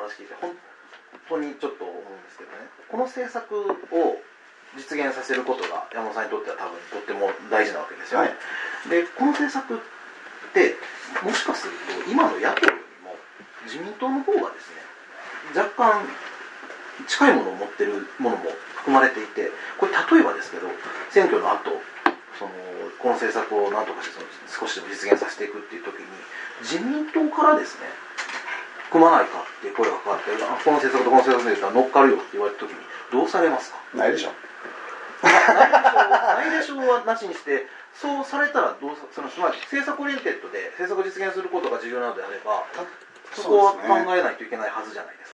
話聞いて本当にちょっと思うんですけどね、この政策を実現させることが山本さんにとっては多分とっても大事なわけですよね、はい、でこの政策ってもしかすると今の野党よりも自民党の方がですね若干近いものを持ってるものも含まれていて、これ例えばですけど選挙の後この政策を何とかして少しでも実現させていくっていう時に自民党からですね組まないかって声がかかって、この政策とこの政策で乗っかるよって言われた時にどうされますか？ ないでしょ。 ないでしょうはなしにして、そうされたらどうつまり政策オリエンテッドで政策を実現することが重要なのであれば、そこは考えないといけないはずじゃないですか。